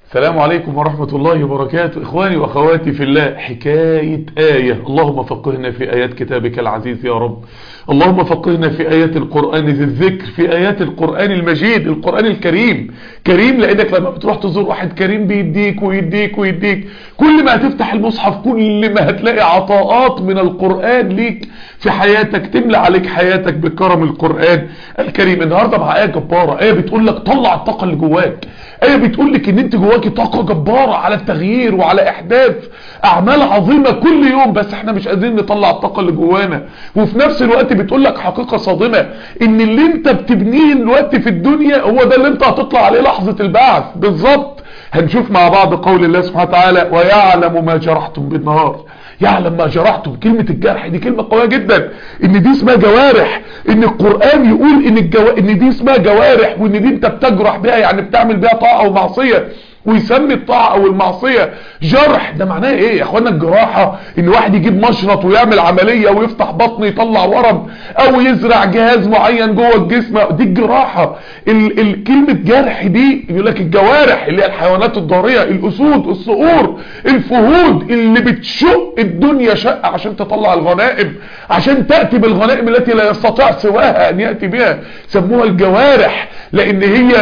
السلام عليكم ورحمة الله وبركاته. إخواني وأخواتي في الله، حكاية آية. اللهم فقهنا في آيات كتابك العزيز يا رب. اللهم فقهنا في آيات القرآن ذي الذكر، في آيات القرآن المجيد، القرآن الكريم. كريم لأنك لما بتروح تزور واحد كريم بيديك ويديك ويديك. كل ما هتفتح المصحف كل ما هتلاقي عطاءات من القرآن ليك في حياتك، تملى عليك حياتك بكرم القرآن الكريم. النهاردة مع آية جبارة، آية بتقول لك طلع الطاقة اللي جواك، آية بتقول لك ان انت جواكي طاقة جبارة على التغيير وعلى احداث اعمال عظيمة كل يوم، بس احنا مش قادرين نطلع الطاقة اللي جوانا. وفي نفس الوقت بتقول لك حقيقة صادمة، ان اللي انت بتبنيه دلوقتي في الدنيا هو ده اللي انت هتطلع عليه لحظة البعث بالظبط. هنشوف مع بعض قول الله سبحانه وتعالى: ويعلم ما جرحتم بالنهار. يعلم ما جرحتم، كلمة الجرح دي كلمة قوية جدا، ان دي اسمها جوارح. ان القرآن يقول ان دي اسمها جوارح، وان دي انت بتجرح بها، يعني بتعمل بها طاعة او معصية، ويسمي الطاعة او المعصية جرح. ده معناه ايه يا اخوانا؟ الجراحة ان واحد يجيب مشرط ويعمل عملية ويفتح بطن يطلع ورم، او يزرع جهاز معين جوه الجسم، دي الجراحة. كلمة جرح دي يقول لك الجوارح اللي هي الحيوانات الضارية، الاسود، الصقور، الفهود اللي بتشق الدنيا شق عشان تطلع الغنائم، عشان تأتي بالغنائم التي لا يستطيع سواها ان يأتي بها. سموها الجوارح لان هي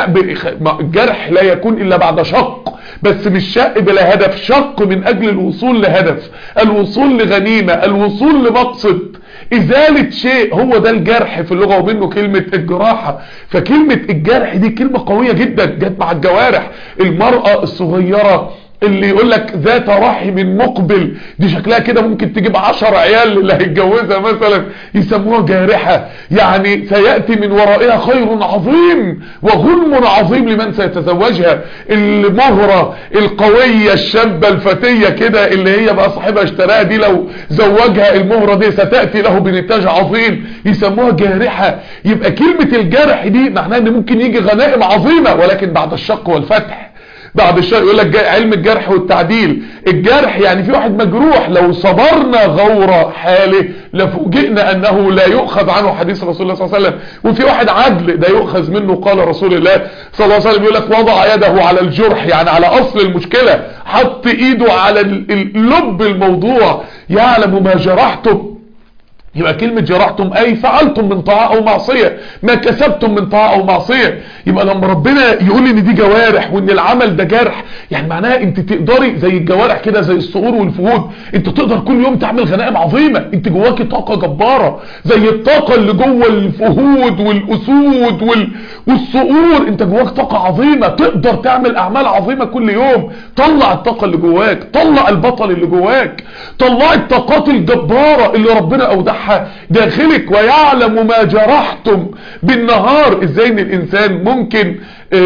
الجرح لا يكون الا بعد شق، بس مش شق بلا هدف، شق من اجل الوصول لهدف، الوصول لغنيمة، الوصول لمقصد، ازالة شيء. هو ده الجرح في اللغة، ومنه كلمة الجراحة. فكلمة الجرح دي كلمة قوية جدا جت مع الجوارح. المرأة الصغيرة اللي يقول لك ذات رحم مقبل، دي شكلها كده ممكن تجيب 10 عيال اللي هيتجوزها مثلا، يسموها جارحة. يعني سيأتي من ورائها خير عظيم وغنم عظيم لمن سيتزوجها. المهرة القوية الشابة الفتية كده اللي هي بقى صاحبها اشتراها دي، لو زوجها المهرة دي ستأتي له بنتاج عظيم، يسموها جارحة. يبقى كلمة الجرح دي معناها ان ممكن يجي غنائم عظيمة، ولكن بعد الشق والفتح. بعد الشر. يقول لك علم الجرح والتعديل. الجرح يعني في واحد مجروح لو صبرنا غور حاله لفوجئنا انه لا يؤخذ عنه حديث رسول الله صلى الله عليه وسلم. وفي واحد عدل ده يؤخذ منه قال رسول الله صلى الله عليه وسلم. يقول لك وضع يده على الجرح، يعني على اصل المشكلة، حط ايده على لب الموضوع. يعلم ما جرحتم. يبقى كلمة جرحتم اي فعلتم من طاعة او معصية، ما كسبتم من طاعة او معصية. يبقى لما ربنا يقول ان دي جوارح وان العمل ده جرح، يعني معناها انت تقدري زي الجوارح كده، زي الصقور والفهود، انت تقدر كل يوم تعمل غنائم عظيمة. انت جواكي طاقة جبارة زي الطاقة اللي جوه الفهود والاسود والصقور. انت جواك طاقة عظيمة، تقدر تعمل اعمال عظيمة كل يوم. طلع الطاقة اللي جواك، طلع البطل اللي جواك، طلع الطاقات الجبارة اللي ربنا اودعها داخلك. ويعلم ما جرحتم بالنهار. ازاي ان الانسان ممكن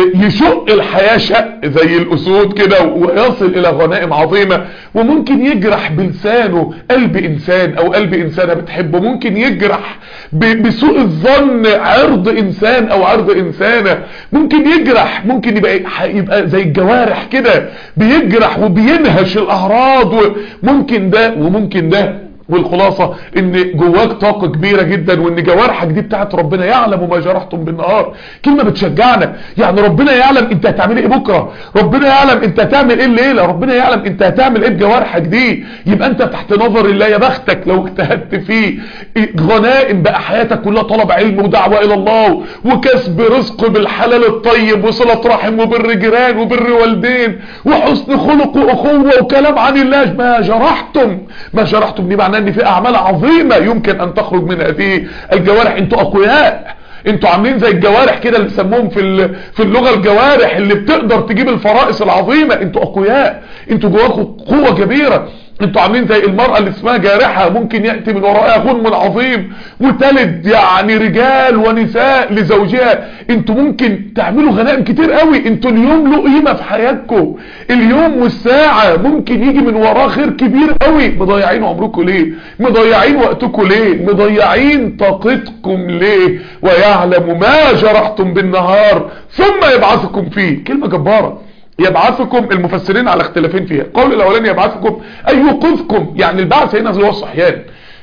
يشق الحياة شق زي الاسود كده ويصل الى غنائم عظيمة، وممكن يجرح بلسانه قلب انسان او قلب انسانة بتحبه، ممكن يجرح بسوء الظن عرض انسان او عرض انسانة، ممكن يجرح، ممكن يبقى زي الجوارح كده بيجرح وبينهش الاعراض، وممكن ده وممكن ده. والخلاصة ان جواك طاقة كبيرة جدا، وان جوارحك دي بتاعت ربنا. يعلم ما جرحتم بالنهار، كلمة بتشجعنا. يعني ربنا يعلم انت هتعمل ايه بكرة، ربنا يعلم انت هتعمل ايه الليلة، ربنا يعلم انت هتعمل ايه بجوارحك دي. يبقى انت تحت نظر الله. يا بختك لو اجتهدت فيه. غنائم بقى حياتك كلها طلب علم ودعوة الى الله وكسب رزق بالحلال الطيب وصلة رحم وبر جيران وبر والدين وحسن خلق واخوة وكلام عن الله. ما جرحتم دي معناه ان في اعمال عظيمة يمكن ان تخرج من هذه الجوارح. انتوا اقوياء، انتوا عاملين زي الجوارح كده اللي بيسموهم في اللغة الجوارح اللي بتقدر تجيب الفرائس العظيمة. انتوا اقوياء، انتوا جواكم قوة كبيرة. انتوا عاملين زي المرأة اللي اسمها جارحة، ممكن يأتي من ورائها غنم عظيم وتلد يعني رجال ونساء لزوجها. انتوا ممكن تعملوا غنائم كتير قوي. انتوا اليوم له قيمة في حياتكم، اليوم والساعة ممكن يجي من وراه خير كبير قوي. مضيعين عمركم ليه؟ مضيعين وقتكم ليه؟ مضيعين طاقتكم ليه؟ ويعلم ما جرحتم بالنهار ثم يبعثكم فيه. كلمة جبارة. يبعثكم، المفسرين على اختلافين فيها. قول الاولاني يبعثكم اي يوقظكم، يعني البعث هنا اللي هو الصحيان.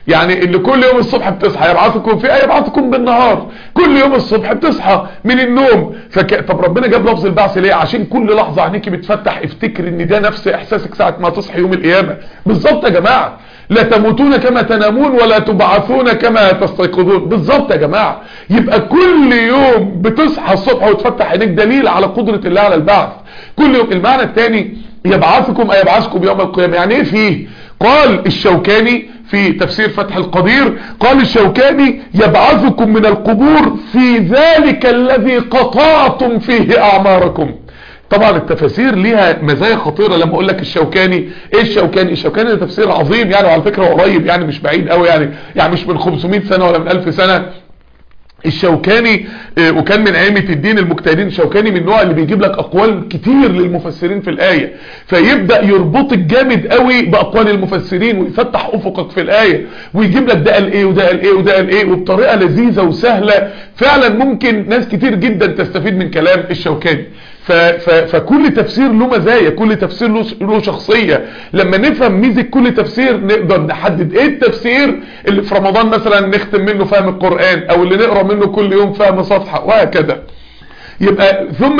يعني اللي كل يوم الصبح بتصحى يبعثكم في يبعثكم بالنهار، كل يوم الصبح بتصحى من النوم. طب ربنا جاب لفظ البعث ليه؟ عشان كل لحظة عينيكي بتفتح افتكر ان ده نفس احساسك ساعة ما تصحي يوم القيامة بالظبط يا جماعة. لا تموتون كما تنامون ولا تبعثون كما تستيقظون، بالظبط يا جماعة. يبقى كل يوم بتصحى الصبح وتفتح عينيك دليل على قدرة الله على البعث كل يوم. المعنى الثاني يبعثكم أي يبعثكم يوم القيامة، يعني ايه فيه؟ قال الشوكاني في تفسير فتح القدير، قال الشوكاني يبعثكم من القبور في ذلك الذي قطعتم فيه أعماركم. طبعا التفاسير ليها مزايا خطيرة. لما اقول لك الشوكاني، ايه الشوكاني؟ الشوكاني ده تفسير عظيم يعني، وعلى فكرة قريب يعني مش بعيد قوي يعني مش من 500 سنة ولا من 1000 سنة. الشوكاني وكان من ائمه الدين المجتهدين. الشوكاني من النوع اللي بيجيب لك اقوال كتير للمفسرين في الايه، فيبدا يربطك جامد قوي باقوال المفسرين ويفتح افقك في الايه، ويجيب لك ده قال ايه وده قال ايه وده قال ايه، وبطريقه لذيذه وسهله فعلا ممكن ناس كتير جدا تستفيد من كلام الشوكاني. فكل تفسير له مزايا، كل تفسير له شخصية. لما نفهم ميزة كل تفسير نقدر نحدد ايه التفسير اللي في رمضان مثلا نختم منه فهم القرآن، او اللي نقرأ منه كل يوم فهم صفحة وهكذا. يبقى ثم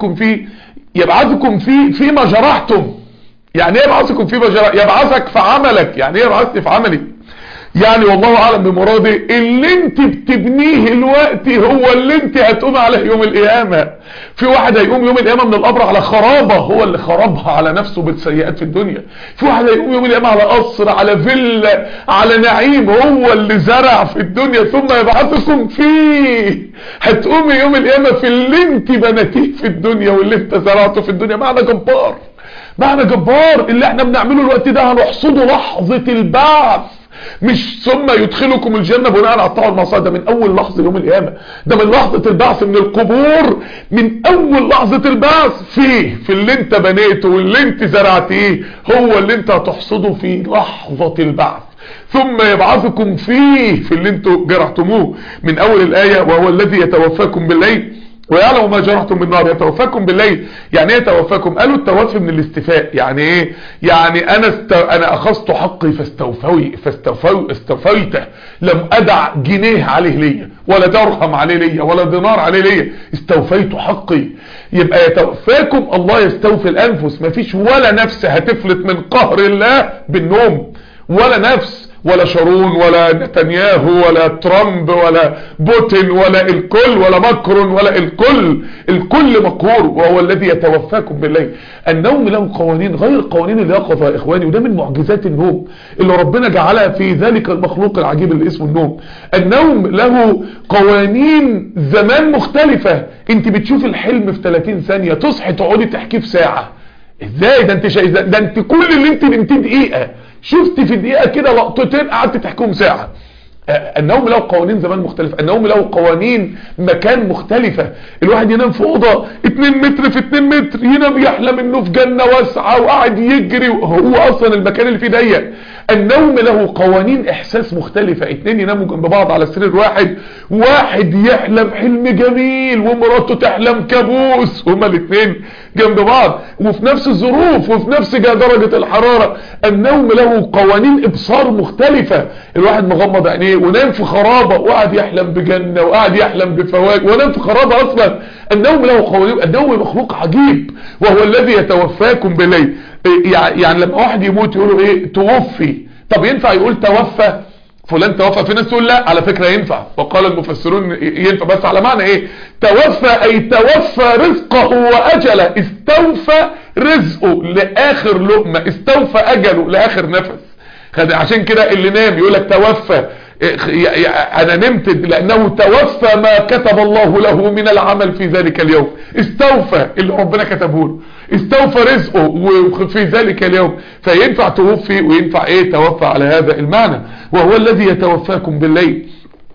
يبعثكم فيما جرحتم. يعني ايه يبعثكم فيما جرحتم؟ يبعثك في عملك. يعني ايه يبعثني في عملي؟ يعني والله اعلم بمراده اللي انت بتبنيه الوقت هو اللي انت هتقوم عليه يوم القيامة. في واحد هيقوم يوم القيامة من القبر على خرابة هو اللي خربها على نفسه بالسيئات في الدنيا. في واحد هيقوم يوم القيامة على قصر، على فيلا، على نعيم هو اللي زرع في الدنيا. ثم يبعثكم فيه، هتقومي يوم القيامة في اللي انت بنيتيه في الدنيا واللي انت زرعته في الدنيا. معنى جبار، معنى جبار. اللي احنا بنعمله الوقت ده هنحصده لحظة البعث، مش ثم يدخلكم الجنة بناء على الطاعة والمعصية. ده من اول لحظة يوم القيامة، ده من لحظة البعث من القبور، من اول لحظة البعث في اللي انت بنيته واللي انت زرعتيه هو اللي انت هتحصده في لحظة البعث. ثم يبعثكم فيه في اللي انتوا جرحتموه من اول الآية. وهو الذي يتوفاكم بالليل ويعلم ما جرحتم بالنهار. يتوفاكم بالليل يعني ايه يتوفاكم؟ قالوا التوفي من الاستفاء. يعني ايه؟ يعني انا اخذت حقي فاستوفيته، لم ادع جنيه عليه ليا ولا درهم عليه ليا ولا دينار عليه ليا، استوفيت حقي. يبقى يتوفاكم، الله يستوفي الانفس. مفيش ولا نفس هتفلت من قهر الله بالنوم، ولا نفس، ولا شارون ولا نتنياهو ولا ترامب ولا بوتين ولا الكل ولا ماكرون ولا الكل مقهور. وهو الذي يتوفاكم بالليل. النوم له قوانين غير قوانين اليقظة يا اخواني، وده من معجزات النوم اللي ربنا جعلها في ذلك المخلوق العجيب اللي اسمه النوم. النوم له قوانين زمان مختلفة. انت بتشوف الحلم في 30 ثانية، تصحي تقعدي تحكيه في ساعة. ازاي ده؟ انت ده انت كل اللي انت بنتين دقيقة شفت في دقيقة كده لقطتين قعدت تحكيهم ساعة. النوم له قوانين زمان مختلفة، النوم له قوانين مكان مختلفة. الواحد ينام في اوضه 2 متر في 2 متر، ينام يحلم انه في جنة واسعة وقاعد يجري وهو اصلا المكان اللي فيه ضيق. النوم له قوانين احساس مختلفة. 2 يناموا جنب بعض على سرير واحد، واحد يحلم حلم جميل ومراته تحلم كابوس، هما الاثنين جنب بعض وفي نفس الظروف وفي نفس درجة الحرارة. النوم له قوانين ابصار مختلفة. الواحد مغمض عينيه ونام في خرابة وقعد يحلم بجنة وقعد يحلم بفواكه ونام في خرابة اصلا. النوم له قوانين. النوم مخلوق عجيب. وهو الذي يتوفاكم بالليل. يعني لما واحد يموت يقولوا ايه؟ توفي. طب ينفع يقول توفى فلان توفى؟ في ناس تقول لا على فكرة ينفع، وقال المفسرون ينفع، بس على معنى ايه؟ توفى اي توفى رزقه واجله، استوفى رزقه لاخر لقمة، استوفى اجله لاخر نفس. عشان كده اللي نام يقول لك توفى، انا نمت لانه توفى ما كتب الله له من العمل في ذلك اليوم. استوفى اللي ربنا كتبه له، استوفى رزقه في ذلك اليوم. فينفع توفي وينفع ايه؟ توفى على هذا المعنى. وهو الذي يتوفاكم بالليل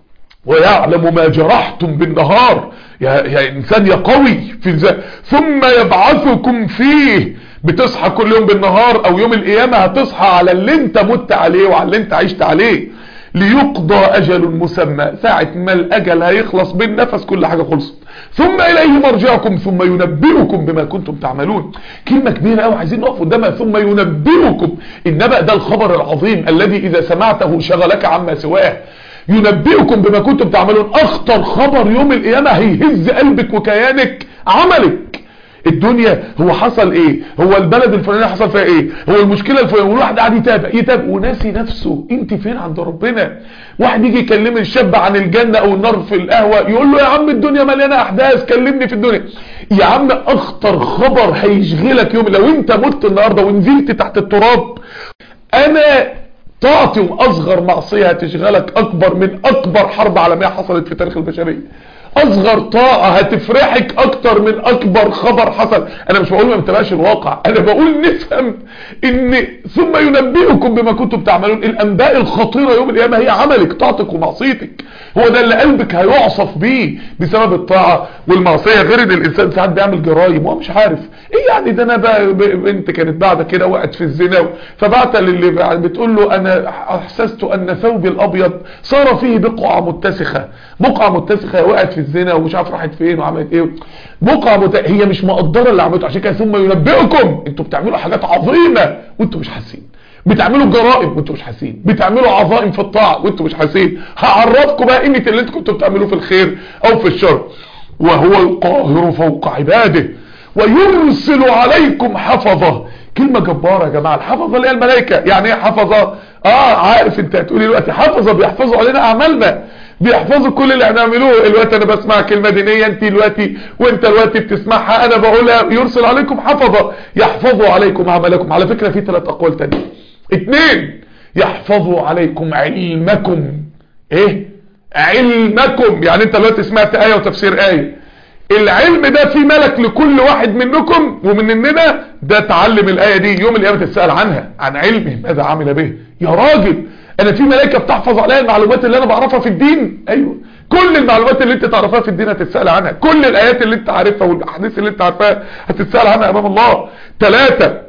ويعلم ما جرحتم بالنهار. يا انسان يا قوي في ثم يبعثكم فيه. بتصحى كل يوم بالنهار او يوم القيامة هتصحى على اللي انت مت عليه وعلى اللي انت عشت عليه. ليقضى اجل مسمى، ساعة ما الاجل هيخلص بالنفس كل حاجة خلصت. ثم اليه مرجعكم ثم ينبئكم بما كنتم تعملون. كلمة كبيرة قوي عايزين نقف قدامها، ثم ينبئكم. النبأ ده الخبر العظيم الذي اذا سمعته شغلك عما سواه. ينبئكم بما كنتم تعملون، اخطر خبر يوم القيامة هيهز قلبك وكيانك عملك. الدنيا هو حصل ايه، هو البلد الفلانية حصل فيها ايه، هو المشكلة الفلانية، والواحد قاعد يتابع وناسي نفسه انت فين عند ربنا. واحد يجي يكلم الشاب عن الجنة او النار في القهوة يقول له يا عم الدنيا مليانة احداث، كلمني في الدنيا. يا عم اخطر خبر هيشغلك يوم لو انت مت النهاردة ونزلت تحت التراب، انا طاعتي واصغر معصية هتشغلك اكبر من اكبر حرب عالمية حصلت في تاريخ البشرية. اصغر طاعة هتفرحك اكتر من اكبر خبر حصل. انا مش بقول ما نتبعش الواقع، انا بقول نفهم ان ثم ينبئكم بما كنتم تعملون. الانباء الخطيرة يوم القيامة هي عملك، طاعتك ومعصيتك، هو ده اللي قلبك هيعصف بيه بسبب الطاعة والمعصية. غير ان الانسان ساعات بيعمل جرائم وهو مش عارف ايه. يعني ده انا بنت كانت بعد كده وقعت في الزنا، فبعت للي بتقول له انا احسست ان ثوبي الابيض صار فيه بقعة متسخة. بقعة متسخة، وقعت في الزنا ومش عارف راحت فين وعملت ايه. هي مش مقدرة اللي عملته، عشان كده ثم ينبئكم. انتوا بتعملوا حاجات عظيمة وانتوا مش حاسين، بتعملوا جرائم وانتوا مش حاسين، بتعملوا عظائم في الطاعة وانتوا مش حاسين. هعرفكم بقى قيمة اللي انتوا كنتوا بتعملوه في الخير او في الشر. وهو القاهر فوق عباده ويرسل عليكم حفظه. كلمة جبارة يا جماعة. الحفظة اللي هي الملائكة. يعني ايه حفظة؟ عارف انت هتقولي دلوقتي حفظة بيحفظوا علينا اعمالنا، بيحفظوا كل اللي هنعملوه. الوقت انا بسمع كلمة دينية انت دلوقتي وانت دلوقتي بتسمعها انا بقولها، يرسل عليكم حفظة يحفظوا عليكم عملكم. على فكرة في 3 اقوال تانية. 2 يحفظوا عليكم علمكم. ايه علمكم؟ يعني انت دلوقتي سمعت آية وتفسير آية، العلم ده في ملك لكل واحد منكم ومننا ده تعلم الآية دي يوم القيامة تتسأل عنها، عن علمه ماذا عمل به. يا راجل انا في ملائكة بتحفظ عليا المعلومات اللي انا بعرفها في الدين. ايوه، كل المعلومات اللي انت تعرفها في الدين هتتسأل عنها، كل الايات اللي انت عارفها والاحاديث اللي انت عارفها هتتسأل عنها امام الله. 3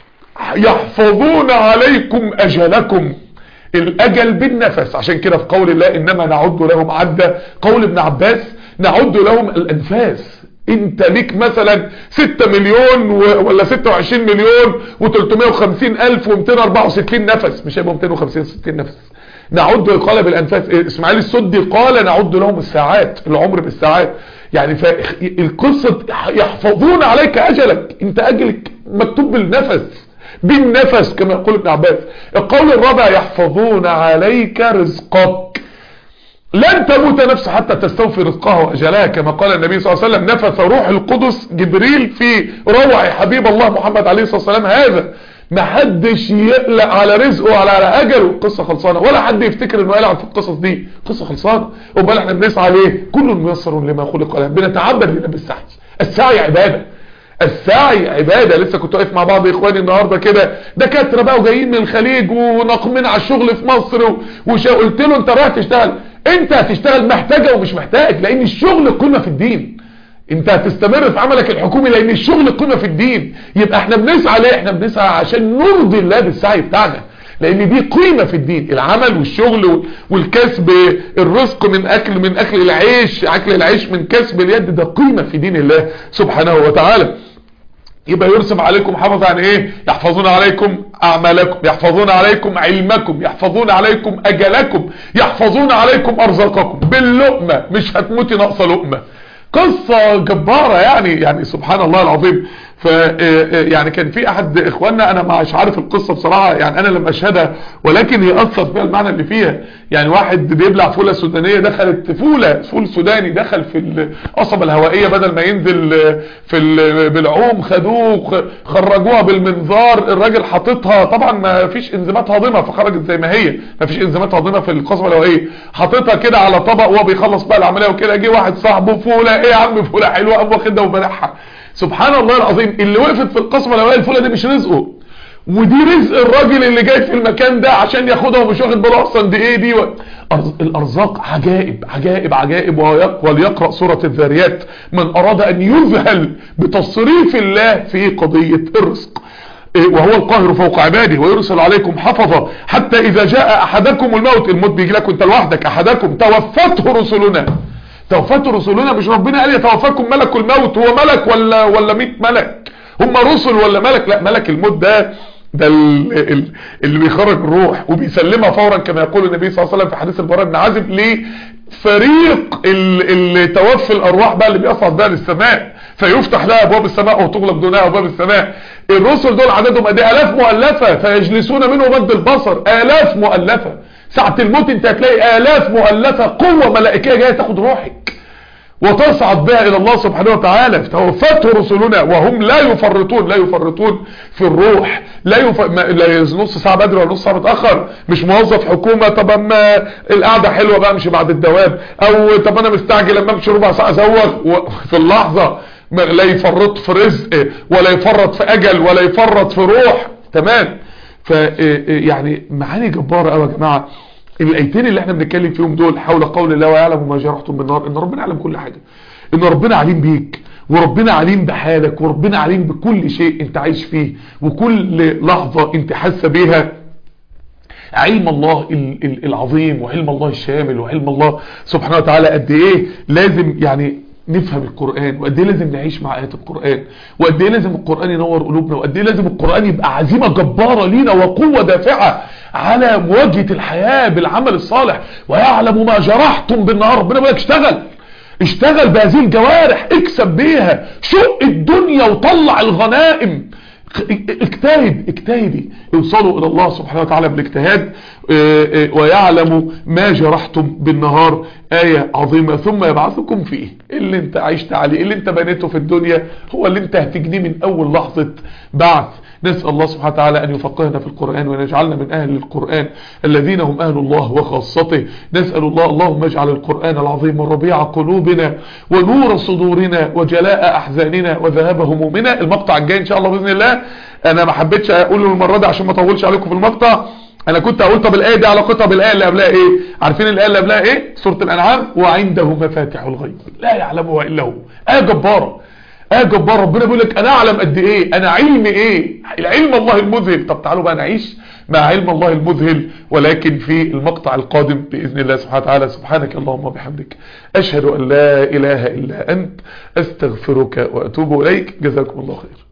يحفظون عليكم اجلكم. الاجل بالنفس. عشان كده في قول الله انما نعد لهم عدا، قول ابن عباس نعد لهم الانفاس. انت ليك مثلا 6 مليون ولا 26 مليون و350 الف و264 نفس، مش هيبقوا 250 60 نفس. نعد قال بالانفاس. اسماعيل السدي قال نعد لهم الساعات، العمر بالساعات. يعني القصة يحفظون عليك اجلك، انت اجلك مكتوب بالنفس كما يقول ابن عباس. القول الرابع يحفظون عليك رزقك. لن تموت نفس حتى تستوفي رزقها واجلها، كما قال النبي صلى الله عليه وسلم نفث روح القدس جبريل في روع حبيب الله محمد عليه الصلاة والسلام هذا، ما حدش يقلق على رزقه ولا على اجله. القصة خلصانة، ولا حد يفتكر انه يلعب في القصص دي. قصة خلصانة. وبال احنا بنسعى ليه؟ كل ميسر لما خلق له. بنتعبد لله بالسعي. السعي عبادة، السعي عبادة. لسه كنت واقف مع بعض اخواني النهاردة كده دكاترة بقى وجايين من الخليج وناقمين على الشغل في مصر قلت له انت رايح تشتغل، انت هتشتغل محتاجة ومش محتاج، لان الشغل قيمة في الدين. انت هتستمر في عملك الحكومي لان الشغل قيمة في الدين. يبقى احنا بنسعى ليه؟ احنا بنسعى عشان نرضي الله بالسعي بتاعنا، لان دي قيمة في الدين. العمل والشغل والكسب، الرزق من اكل العيش، اكل العيش من كسب اليد، ده قيمة في دين الله سبحانه وتعالى. يبقى يرسم عليكم حفظ عن ايه؟ يحفظون عليكم اعمالكم، يحفظون عليكم علمكم، يحفظون عليكم اجلكم، يحفظون عليكم ارزاقكم. باللقمة مش هتموتي ناقصة لقمة. قصة جبارة يعني سبحان الله العظيم. يعني كان في احد اخواننا، انا مش عارف القصة بصراحة، يعني انا لم اشهدها ولكن يأثر بها المعنى اللي فيها. يعني واحد بيبلع فولة سودانية، دخلت فول سوداني دخل في القصبة الهوائية، بدل ما ينزل بالعوم خدوه خرجوها بالمنظار. الراجل حاططها، طبعا ما فيش انزيمات هاضمة فخرجت زي ما هي، ما فيش انزيمات هاضمة في القصبة الهوائية. حاططها كده على طبق وهو بيخلص بقى العملية وكده، جه واحد صاحبه فولة، ايه يا عم فولة حلوة، قام واخدها وبلعها. سبحان الله العظيم. اللي وقفت في القصبة الهوائية الفولة دي مش رزقه، ودي رزق الراجل اللي جاي في المكان ده عشان ياخدها ومش واخد باله اصلا دي ايه دي. الارزاق عجائب عجائب عجائب. وليقرأ سورة الذاريات من اراد ان يذهل بتصريف الله في قضية الرزق. وهو القاهر فوق عباده ويرسل عليكم حفظة حتى إذا جاء أحدكم الموت بيجي لك وانت لوحدك، أحدكم توفته رسلنا. توفته رسلنا، مش ربنا قال يتوفاكم ملك الموت، هو ملك ولا 100 ملك؟ هم رسل ولا ملك؟ لا، ملك الموت ده اللي بيخرج الروح وبيسلمها فورا، كما يقول النبي صلى الله عليه وسلم في حديث البراء بن عازب لفريق اللي توفي الارواح بقى اللي بيصعد بقى للسماء، فيفتح لها ابواب السماء وتغلق دونها ابواب السماء. الرسل دول عددهم قد ايه؟ الاف مؤلفه، فيجلسون منه مد البصر، الاف مؤلفه. ساعه الموت انت هتلاقي الاف مؤلفه قوه ملائكيه جايه تاخد روحك وتصعد بها الى الله سبحانه وتعالى. توفته رسلنا وهم لا يفرطون في الروح، لا نص ساعه بدري ولا نص ساعه متاخر. مش موظف حكومه طب اما القعده حلوه بقى امشي بعد الدوام، او طب انا مستعجل اما امشي ربع ساعه ازوغ في اللحظه. لا يفرط في رزق ولا يفرط في اجل ولا يفرط في روح. تمام. يعني معاني جباره قوي يا جماعه. الايتين اللي احنا بنتكلم فيهم دول حول قول الله ويعلم ما جرحتم بالنار، ان ربنا يعلم كل حاجه، ان ربنا عليم بيك، وربنا عليم بحالك، وربنا عليم بكل شيء انت عايش فيه، وكل لحظه انت حاسه بيها. علم الله العظيم وعلم الله الشامل وعلم الله سبحانه وتعالى. قد ايه لازم يعني نفهم القرآن، وقد ايه لازم نعيش مع آيات القرآن، وقد ايه لازم القرآن ينور قلوبنا، وقد ايه لازم القرآن يبقى عزيمة جبارة لينا وقوة دافعة على مواجهة الحياة بالعمل الصالح. ويعلم ما جرحتم بالنهار، ربنا بيقول لك اشتغل بهذه الجوارح، اكسب بيها، شق الدنيا وطلع الغنائم، اجتهدي اوصلوا الى الله سبحانه وتعالى بالاجتهاد. ويعلم ما جرحتم بالنهار، آية عظيمة. ثم يبعثكم فيه، اللي انت عشت عليه، اللي انت بنيته في الدنيا هو اللي انت هتجنيه من اول لحظة بعث. نسأل الله سبحانه وتعالى أن يفقهنا في القرآن وأن يجعلنا من أهل القرآن الذين هم أهل الله وخاصته. نسأل الله اللهم اجعل القرآن العظيم ربيع قلوبنا ونور صدورنا وجلاء أحزاننا وذهاب همومنا. المقطع الجاي إن شاء الله بإذن الله، أنا ما حبيتش أقوله المرة دي عشان ما أطولش عليكم في المقطع. أنا كنت أقول طب الآية دي علاقتها بالآية اللي قبلها إيه؟ عارفين الآية اللي قبلها إيه؟ سورة الأنعام، وعنده مفاتح الغيب لا يعلمها إلا هو. آية جبارة، آية جبارة. ربنا بيقول لك أنا أعلم قد إيه، أنا علمي إيه، العلم الله المذهل. طب تعالوا بقى نعيش مع علم الله المذهل، ولكن في المقطع القادم بإذن الله سبحانه وتعالى. سبحانك اللهم وبحمدك، أشهد أن لا إله إلا أنت، أستغفرك وأتوب إليك. جزاكم الله خير.